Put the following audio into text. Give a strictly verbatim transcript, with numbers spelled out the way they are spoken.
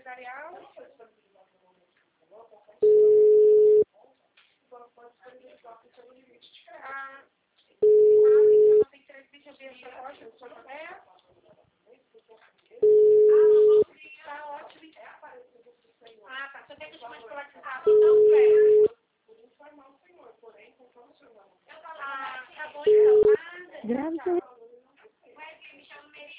empresarial. Ah, ah, tem três vídeos, eu vi essa loja, eu sou José. Ah, tá ótimo. Ah, tá. Você quer que eu te mande pelo WhatsApp, então?